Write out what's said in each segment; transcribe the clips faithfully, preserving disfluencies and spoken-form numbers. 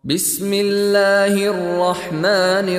بسم اللہ الرحمن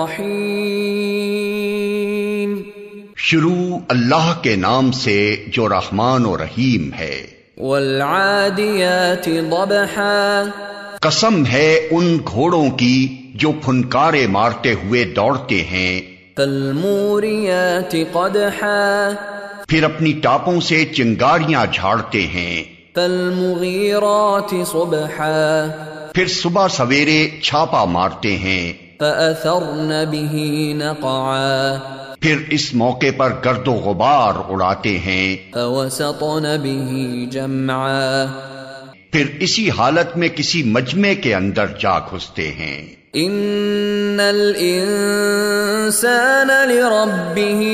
الرحیم، شروع اللہ کے نام سے جو رحمان و رحیم ہے۔ والعادیات ضبحا، قسم ہے ان گھوڑوں کی جو پھنکارے مارتے ہوئے دوڑتے ہیں۔ فالموریات قدحا، پھر اپنی ٹاپوں سے چنگاریاں جھاڑتے ہیں۔ فالمغیرات صبحا، پھر صبح سویرے چھاپا مارتے ہیں۔ فأثرن به نقعا، پھر اس موقع پر گرد و غبار اڑاتے ہیں۔ فوسطن به جمعا، پھر اسی حالت میں کسی مجمع کے اندر جا گھستے ہیں۔ ان الانسان لربه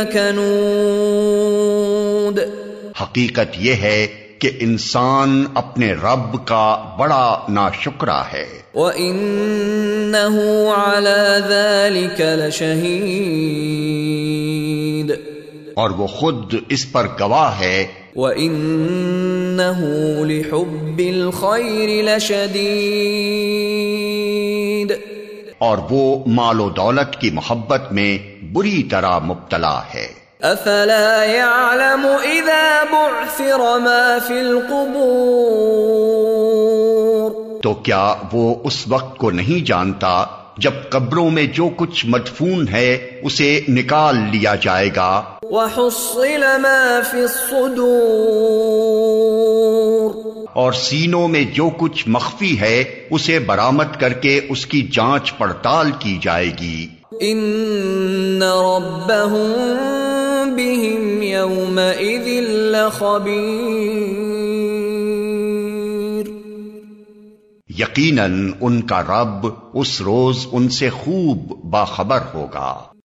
لکنود، حقیقت یہ ہے کہ انسان اپنے رب کا بڑا ناشکرا ہے۔ وَإِنَّهُ عَلَى ذَلِكَ لَشَهِيدٌ، اور وہ خود اس پر گواہ ہے۔ وَإِنَّهُ لِحُبِّ الْخَيْرِ لَشَدِيدٌ، اور وہ مال و دولت کی محبت میں بری طرح مبتلا ہے۔ افلا يعلم اذا بعثر ما في القبور، تو کیا وہ اس وقت کو نہیں جانتا جب قبروں میں جو کچھ مدفون ہے اسے نکال لیا جائے گا۔ وحصل ما في الصدور، اور سینوں میں جو کچھ مخفی ہے اسے برآمد کر کے اس کی جانچ پڑتال کی جائے گی۔ ان ربهم بهم يومئذ لخبير، یقیناً ان کا رب اس روز ان سے خوب باخبر ہوگا۔